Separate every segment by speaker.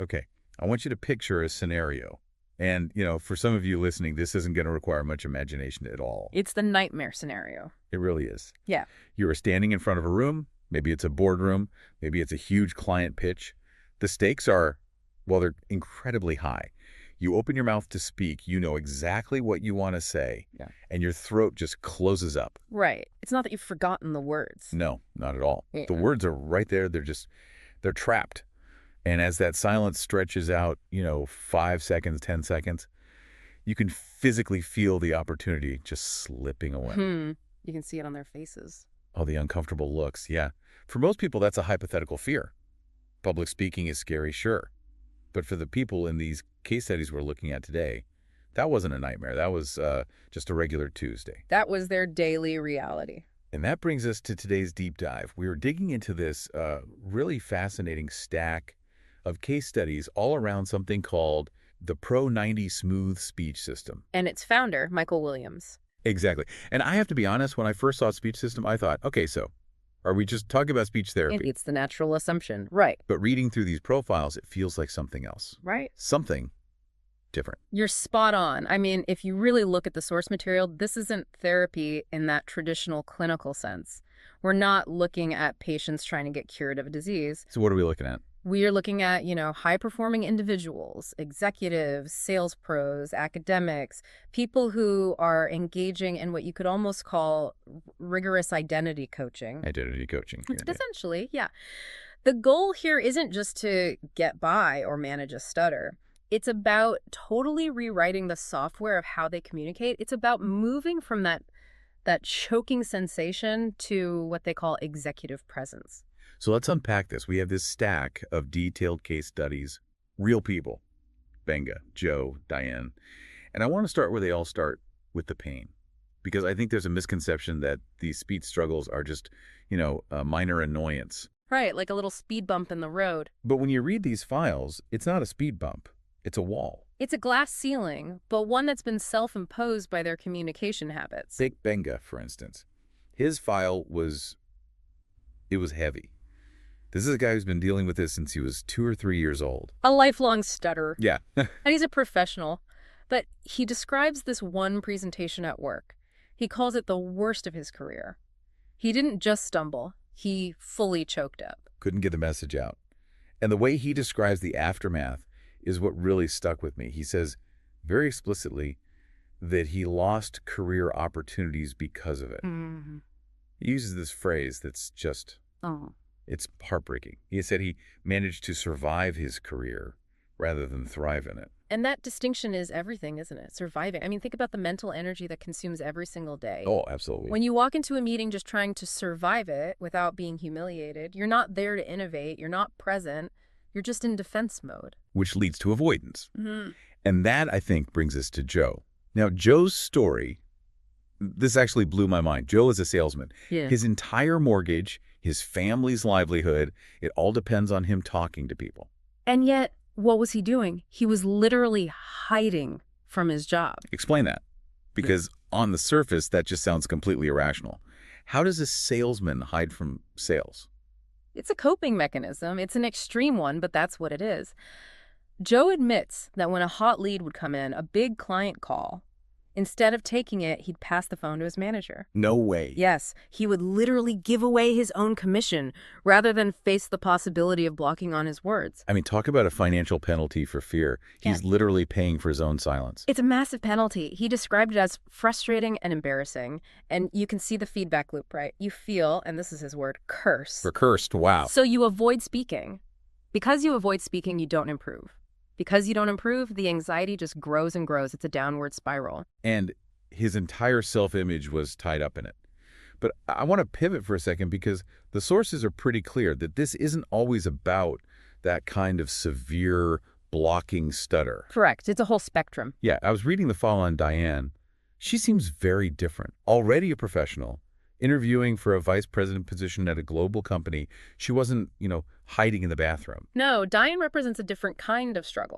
Speaker 1: Okay. I want you to picture a scenario. And, for some of you listening, this isn't going to require much imagination at all.
Speaker 2: It's the nightmare scenario.
Speaker 1: It really is.
Speaker 2: Yeah.
Speaker 1: You are standing in front of a room. Maybe it's a boardroom. Maybe it's a huge client pitch. The stakes are, well, they're incredibly high. You open your mouth to speak. You know exactly what you want to say.
Speaker 2: Yeah.
Speaker 1: And your throat just closes up.
Speaker 2: Right. It's not that you've forgotten the words.
Speaker 1: No, not at all.
Speaker 2: Yeah.
Speaker 1: The words are right there. They're trapped. And as that silence stretches out, 5 seconds, 10 seconds, you can physically feel the opportunity just slipping away.
Speaker 2: You can see it on their faces.
Speaker 1: Oh, the uncomfortable looks. Yeah. For most people, that's a hypothetical fear. Public speaking is scary, sure. But for the people in these case studies we're looking at today, that wasn't a nightmare. That was just a regular Tuesday.
Speaker 2: That was their daily reality.
Speaker 1: And that brings us to today's deep dive. We are digging into this really fascinating stack of case studies all around something called the Pro 90 Smooth Speech System.
Speaker 2: And its founder, Michael Williams.
Speaker 1: Exactly. And I have to be honest, when I first saw speech system, I thought, okay, so are we just talking about speech therapy?
Speaker 2: It's the natural assumption. Right.
Speaker 1: But reading through these profiles, it feels like something else.
Speaker 2: Right.
Speaker 1: Something different.
Speaker 2: You're spot on. I mean, if you really look at the source material, this isn't therapy in that traditional clinical sense. We're not looking at patients trying to get cured of a disease.
Speaker 1: So what are we looking at?
Speaker 2: We are looking at, high-performing individuals, executives, sales pros, academics, people who are engaging in what you could almost call rigorous identity coaching.
Speaker 1: Identity coaching.
Speaker 2: Essentially, yeah. The goal here isn't just to get by or manage a stutter. It's about totally rewriting the software of how they communicate. It's about moving from that choking sensation to what they call executive presence.
Speaker 1: So let's unpack this. We have this stack of detailed case studies, real people, Benga, Joe, Diane. And I want to start where they all start, with the pain. Because I think there's a misconception that these speech struggles are just, a minor annoyance.
Speaker 2: Right, like a little speed bump in the road.
Speaker 1: But when you read these files, it's not a speed bump. It's a wall.
Speaker 2: It's a glass ceiling, but one that's been self-imposed by their communication habits.
Speaker 1: Take Benga, for instance. His file was heavy. This is a guy who's been dealing with this since he was 2 or 3 years old.
Speaker 2: A lifelong stutterer.
Speaker 1: Yeah.
Speaker 2: And he's a professional. But he describes this one presentation at work. He calls it the worst of his career. He didn't just stumble. He fully choked up.
Speaker 1: Couldn't get the message out. And the way he describes the aftermath is what really stuck with me. He says very explicitly that he lost career opportunities because of it.
Speaker 2: Mm-hmm.
Speaker 1: He uses this phrase that's just... It's heartbreaking. He said he managed to survive his career rather than thrive in it.
Speaker 2: And that distinction is everything, isn't it? Surviving. I mean, think about the mental energy that consumes every single day.
Speaker 1: Oh, absolutely.
Speaker 2: When you walk into a meeting just trying to survive it without being humiliated, you're not there to innovate. You're not present. You're just in defense mode.
Speaker 1: Which leads to avoidance.
Speaker 2: Mm-hmm.
Speaker 1: And that, I think, brings us to Joe. Now, Joe's story, this actually blew my mind. Joe is a salesman.
Speaker 2: Yeah.
Speaker 1: His entire mortgage, his family's livelihood, it all depends on him talking to people.
Speaker 2: And yet, what was he doing? He was literally hiding from his job.
Speaker 1: Explain that. Because on the surface, that just sounds completely irrational. How does a salesman hide from sales?
Speaker 2: It's a coping mechanism. It's an extreme one, but that's what it is. Joe admits that when a hot lead would come in, a big client call, instead of taking it, he'd pass the phone to his manager.
Speaker 1: No way.
Speaker 2: Yes, he would literally give away his own commission rather than face the possibility of blocking on his words.
Speaker 1: I mean, talk about a financial penalty for fear. He's literally paying for his own silence.
Speaker 2: It's a massive penalty. He described it as frustrating and embarrassing. And you can see the feedback loop, right? You feel, and this is his word, curse.
Speaker 1: For cursed, wow.
Speaker 2: So you avoid speaking. Because you avoid speaking, you don't improve. Because you don't improve, the anxiety just grows and grows. It's a downward spiral.
Speaker 1: And his entire self-image was tied up in it. But I want to pivot for a second because the sources are pretty clear that this isn't always about that kind of severe blocking stutter.
Speaker 2: Correct. It's a whole spectrum.
Speaker 1: Yeah, I was reading the file on Diane. She seems very different. Already a professional, interviewing for a vice president position at a global company. She wasn't, hiding in the bathroom.
Speaker 2: No, Diane represents a different kind of struggle.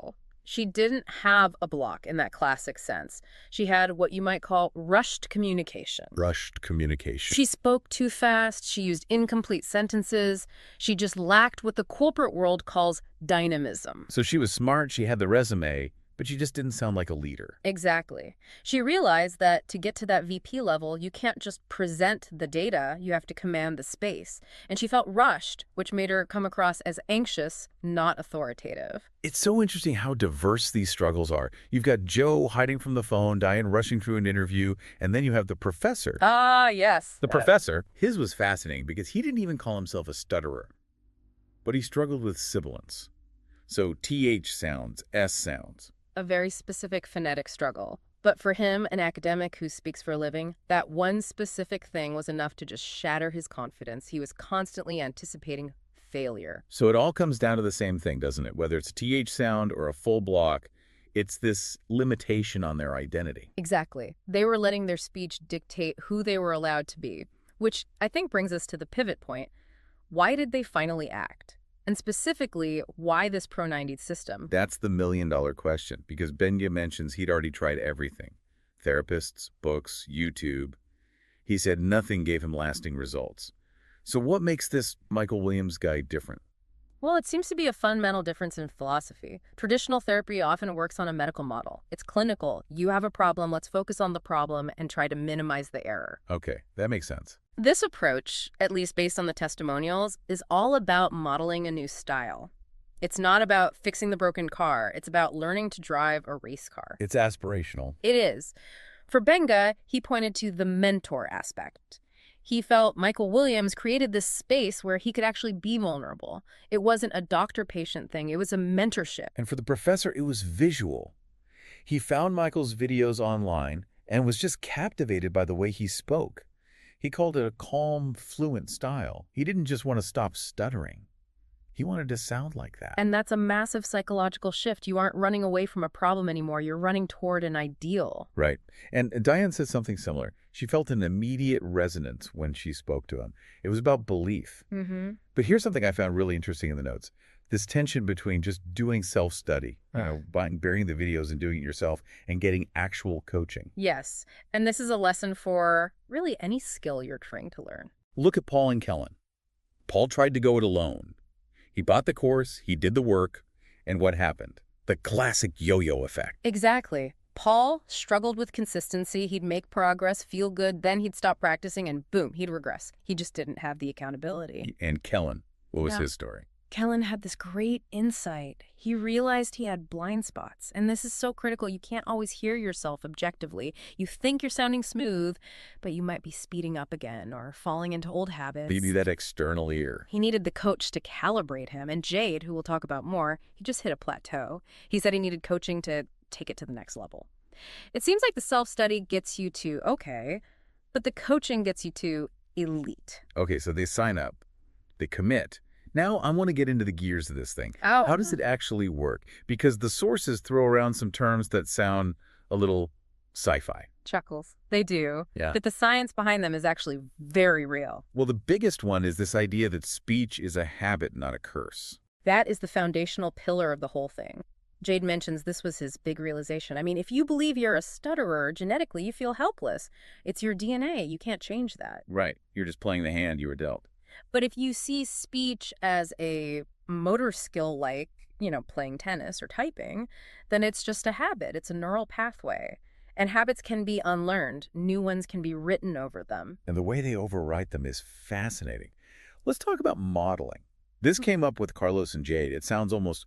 Speaker 2: She didn't have a block in that classic sense. She had what you might call rushed communication.
Speaker 1: Rushed communication.
Speaker 2: She spoke too fast, she used incomplete sentences, she just lacked what the corporate world calls dynamism.
Speaker 1: So she was smart, she had the resume, but she just didn't sound like a leader.
Speaker 2: Exactly. She realized that to get to that VP level, you can't just present the data, you have to command the space. And she felt rushed, which made her come across as anxious, not authoritative.
Speaker 1: It's so interesting how diverse these struggles are. You've got Joe hiding from the phone, Diane rushing through an interview, and then you have the professor.
Speaker 2: Ah, yes.
Speaker 1: The professor, his was fascinating because he didn't even call himself a stutterer, but he struggled with sibilance. So TH sounds, S sounds.
Speaker 2: A very specific phonetic struggle. But for him, an academic who speaks for a living, that one specific thing was enough to just shatter his confidence. He was constantly anticipating failure.
Speaker 1: So it all comes down to the same thing, doesn't it? Whether it's a TH sound or a full block, it's this limitation on their identity.
Speaker 2: Exactly. They were letting their speech dictate who they were allowed to be, which I think brings us to the pivot point. Why did they finally act? And specifically, why this Pro-90 system?
Speaker 1: That's the million-dollar question, because Benga mentions he'd already tried everything. Therapists, books, YouTube. He said nothing gave him lasting results. So what makes this Michael Williams guy different?
Speaker 2: Well, it seems to be a fundamental difference in philosophy. Traditional therapy often works on a medical model. It's clinical. You have a problem, let's focus on the problem and try to minimize the error.
Speaker 1: Okay, that makes sense.
Speaker 2: This approach, at least based on the testimonials, is all about modeling a new style. It's not about fixing the broken car. It's about learning to drive a race car.
Speaker 1: It's aspirational.
Speaker 2: It is. For Benga, he pointed to the mentor aspect. He felt Michael Williams created this space where he could actually be vulnerable. It wasn't a doctor-patient thing. It was a mentorship.
Speaker 1: And for the professor, it was visual. He found Michael's videos online and was just captivated by the way he spoke. He called it a calm, fluent style. He didn't just want to stop stuttering. He wanted to sound like that.
Speaker 2: And that's a massive psychological shift. You aren't running away from a problem anymore. You're running toward an ideal.
Speaker 1: Right. And Diane said something similar. She felt an immediate resonance when she spoke to him. It was about belief. But here's something I found really interesting in the notes. This tension between just doing self-study, burying the videos and doing it yourself, and getting actual coaching.
Speaker 2: Yes. And this is a lesson for really any skill you're trying to learn.
Speaker 1: Look at Paul and Kellen. Paul tried to go it alone. He bought the course, he did the work, and what happened? The classic yo-yo effect.
Speaker 2: Exactly. Paul struggled with consistency. He'd make progress, feel good, then he'd stop practicing, and boom, he'd regress. He just didn't have the accountability.
Speaker 1: And Kellen, what was his story?
Speaker 2: Kellen had this great insight. He realized he had blind spots. And this is so critical. You can't always hear yourself objectively. You think you're sounding smooth, but you might be speeding up again or falling into old habits.
Speaker 1: But you need that external ear.
Speaker 2: He needed the coach to calibrate him. And Jade, who we'll talk about more, he just hit a plateau. He said he needed coaching to take it to the next level. It seems like the self-study gets you to okay, but the coaching gets you to elite.
Speaker 1: Okay, so they sign up, they commit. Now I want to get into the gears of this thing.
Speaker 2: Oh.
Speaker 1: How does it actually work? Because the sources throw around some terms that sound a little sci-fi.
Speaker 2: Chuckles. They do.
Speaker 1: Yeah.
Speaker 2: But the science behind them is actually very real.
Speaker 1: Well, the biggest one is this idea that speech is a habit, not a curse.
Speaker 2: That is the foundational pillar of the whole thing. Jade mentions this was his big realization. I mean, if you believe you're a stutterer, genetically you feel helpless. It's your DNA. You can't change that.
Speaker 1: Right. You're just playing the hand you were dealt.
Speaker 2: But if you see speech as a motor skill like, playing tennis or typing, then it's just a habit. It's a neural pathway. And habits can be unlearned. New ones can be written over them.
Speaker 1: And the way they overwrite them is fascinating. Let's talk about modeling. This came up with Carlos and Jade. It sounds almost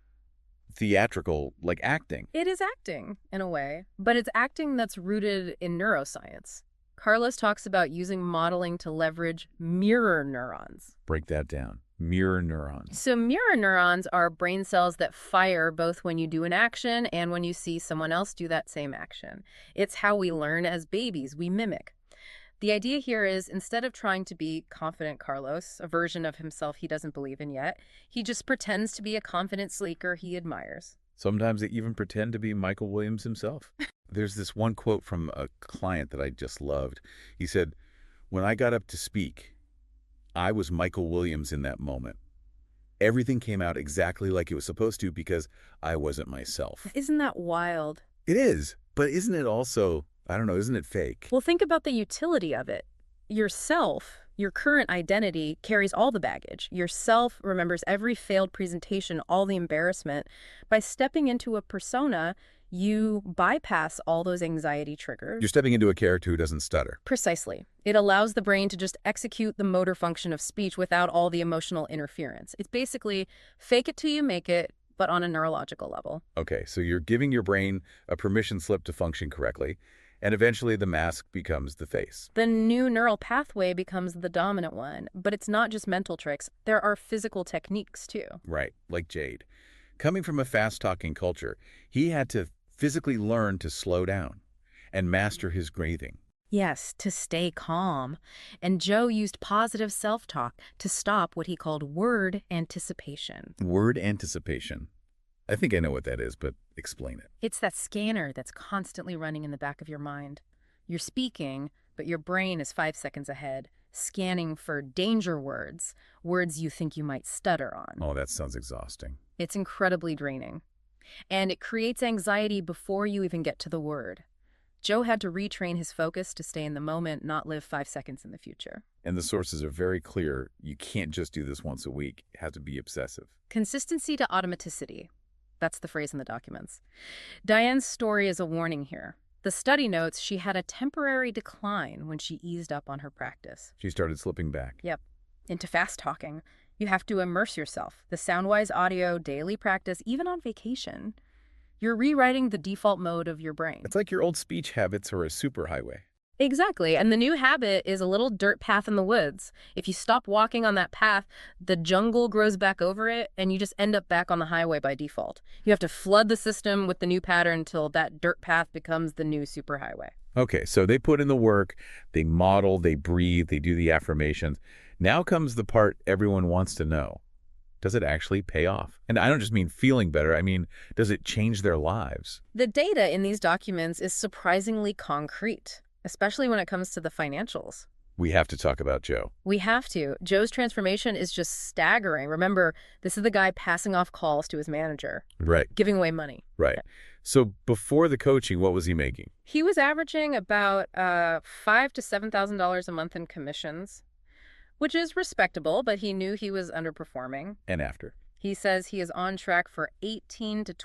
Speaker 1: theatrical, like acting.
Speaker 2: It is acting, in a way. But it's acting that's rooted in neuroscience. Carlos talks about using modeling to leverage mirror neurons.
Speaker 1: Break that down. Mirror neurons.
Speaker 2: So mirror neurons are brain cells that fire both when you do an action and when you see someone else do that same action. It's how we learn as babies. We mimic. The idea here is instead of trying to be confident Carlos, a version of himself he doesn't believe in yet, he just pretends to be a confident sleeker he admires.
Speaker 1: Sometimes they even pretend to be Michael Williams himself. There's this one quote from a client that I just loved. He said, "When I got up to speak, I was Michael Williams in that moment. Everything came out exactly like it was supposed to because I wasn't myself.
Speaker 2: Isn't that wild?
Speaker 1: It is, but isn't it also, I don't know, isn't it fake?
Speaker 2: Well, think about the utility of it. Yourself, your current identity, carries all the baggage. Yourself remembers every failed presentation, all the embarrassment. By stepping into a persona, you bypass all those anxiety triggers.
Speaker 1: You're stepping into a character who doesn't stutter.
Speaker 2: Precisely. It allows the brain to just execute the motor function of speech without all the emotional interference. It's basically fake it till you make it, but on a neurological level.
Speaker 1: Okay, so you're giving your brain a permission slip to function correctly, and eventually the mask becomes the face.
Speaker 2: The new neural pathway becomes the dominant one, but it's not just mental tricks. There are physical techniques, too.
Speaker 1: Right, like Jade. Coming from a fast-talking culture, he had to physically learn to slow down and master his breathing.
Speaker 2: Yes, to stay calm. And Joe used positive self-talk to stop what he called word anticipation.
Speaker 1: Word anticipation. I think I know what that is, but explain it.
Speaker 2: It's that scanner that's constantly running in the back of your mind. You're speaking, but your brain is 5 seconds ahead, scanning for danger words, words you think you might stutter on.
Speaker 1: Oh, that sounds exhausting.
Speaker 2: It's incredibly draining. And it creates anxiety before you even get to the word. Joe had to retrain his focus to stay in the moment, not live 5 seconds in the future.
Speaker 1: And the sources are very clear. You can't just do this once a week. It has to be obsessive.
Speaker 2: Consistency to automaticity. That's the phrase in the documents. Diane's story is a warning here. The study notes she had a temporary decline when she eased up on her practice.
Speaker 1: She started slipping back.
Speaker 2: Yep, into fast talking. You have to immerse yourself. The Soundwise audio, daily practice, even on vacation. You're rewriting the default mode of your brain.
Speaker 1: It's like your old speech habits are a superhighway.
Speaker 2: Exactly, and the new habit is a little dirt path in the woods. If you stop walking on that path, the jungle grows back over it, and you just end up back on the highway by default. You have to flood the system with the new pattern until that dirt path becomes the new superhighway.
Speaker 1: Okay, so they put in the work, they model, they breathe, they do the affirmations. Now comes the part everyone wants to know. Does it actually pay off? And I don't just mean feeling better, I mean, does it change their lives?
Speaker 2: The data in these documents is surprisingly concrete, especially when it comes to the financials.
Speaker 1: We have to talk about Joe.
Speaker 2: We have to. Joe's transformation is just staggering. Remember, this is the guy passing off calls to his manager,
Speaker 1: Right,
Speaker 2: giving away money.
Speaker 1: right. So before the coaching, what was he making?
Speaker 2: He was averaging about $5,000 to $7,000 a month in commissions, which is respectable, but he knew he was underperforming.
Speaker 1: And after?
Speaker 2: He says he is on track for $18,000 to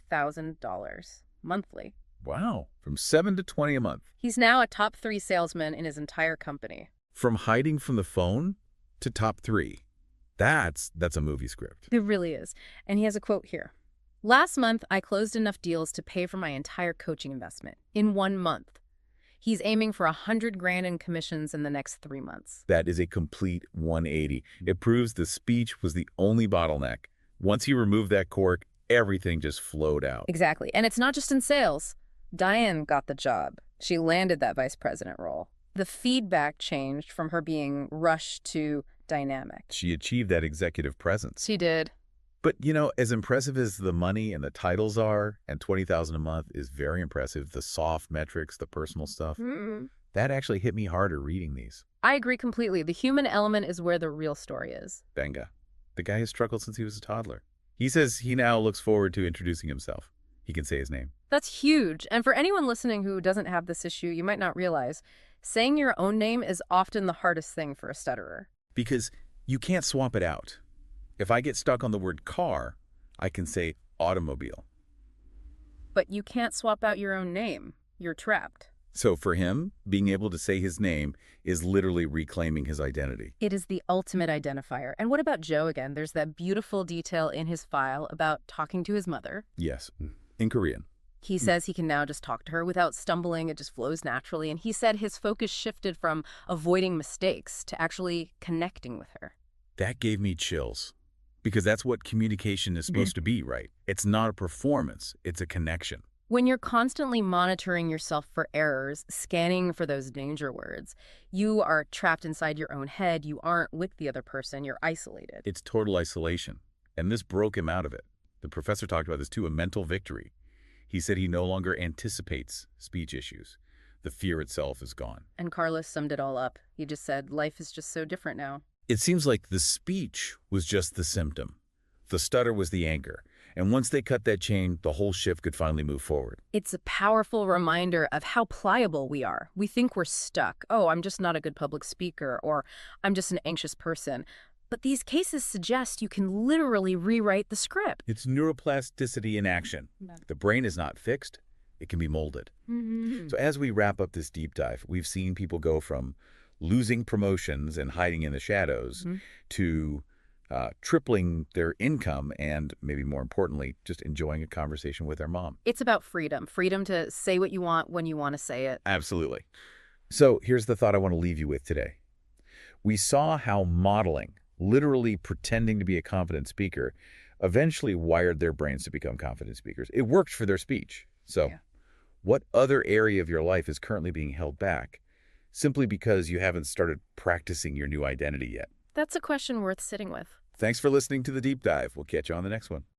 Speaker 2: $20,000 monthly.
Speaker 1: Wow, from 7 to 20 a month.
Speaker 2: He's now a top 3 salesman in his entire company.
Speaker 1: From hiding from the phone to top 3. That's a movie script.
Speaker 2: It really is. And he has a quote here. Last month, I closed enough deals to pay for my entire coaching investment in 1 month. He's aiming for $100,000 in commissions in the next 3 months.
Speaker 1: That is a complete 180. It proves the speech was the only bottleneck. Once he removed that cork, everything just flowed out.
Speaker 2: Exactly. And it's not just in sales. Diane got the job. She landed that vice president role. The feedback changed from her being rushed to dynamic.
Speaker 1: She achieved that executive presence.
Speaker 2: She did.
Speaker 1: But, you know, as impressive as the money and the titles are, and $20,000 a month is very impressive, the soft metrics, the personal stuff, that actually hit me harder reading these.
Speaker 2: I agree completely. The human element is where the real story is.
Speaker 1: Benga. The guy has struggled since he was a toddler. He says he now looks forward to introducing himself. He can say his name.
Speaker 2: That's huge. And for anyone listening who doesn't have this issue, you might not realize saying your own name is often the hardest thing for a stutterer.
Speaker 1: Because you can't swap it out. If I get stuck on the word car, I can say automobile.
Speaker 2: But you can't swap out your own name. You're trapped.
Speaker 1: So for him, being able to say his name is literally reclaiming his identity.
Speaker 2: It is the ultimate identifier. And what about Joe again? There's that beautiful detail in his file about talking to his mother.
Speaker 1: Yes, in Korean.
Speaker 2: He says he can now just talk to her without stumbling. It just flows naturally. And he said his focus shifted from avoiding mistakes to actually connecting with her.
Speaker 1: That gave me chills. Because that's what communication is supposed to be, right? It's not a performance, it's a connection.
Speaker 2: When you're constantly monitoring yourself for errors, scanning for those danger words, you are trapped inside your own head. You aren't with the other person. You're isolated.
Speaker 1: It's total isolation. And this broke him out of it. The professor talked about this too, a mental victory. He said he no longer anticipates speech issues. The fear itself is gone.
Speaker 2: And Carlos summed it all up. He just said, life is just so different now.
Speaker 1: It seems like the speech was just the symptom. The stutter was the anchor. And once they cut that chain, the whole shift could finally move forward.
Speaker 2: It's a powerful reminder of how pliable we are. We think we're stuck. Oh, I'm just not a good public speaker, or I'm just an anxious person. But these cases suggest you can literally rewrite the script.
Speaker 1: It's neuroplasticity in action. The brain is not fixed. It can be molded. So as we wrap up this deep dive, we've seen people go from losing promotions and hiding in the shadows to tripling their income and, maybe more importantly, just enjoying a conversation with their mom.
Speaker 2: It's about freedom. Freedom to say what you want when you want to say it.
Speaker 1: Absolutely. So here's the thought I want to leave you with today. We saw how modeling, literally pretending to be a confident speaker, eventually wired their brains to become confident speakers. It worked for their speech. So what other area of your life is currently being held back simply because you haven't started practicing your new identity yet?
Speaker 2: That's a question worth sitting with.
Speaker 1: Thanks for listening to The Deep Dive. We'll catch you on the next one.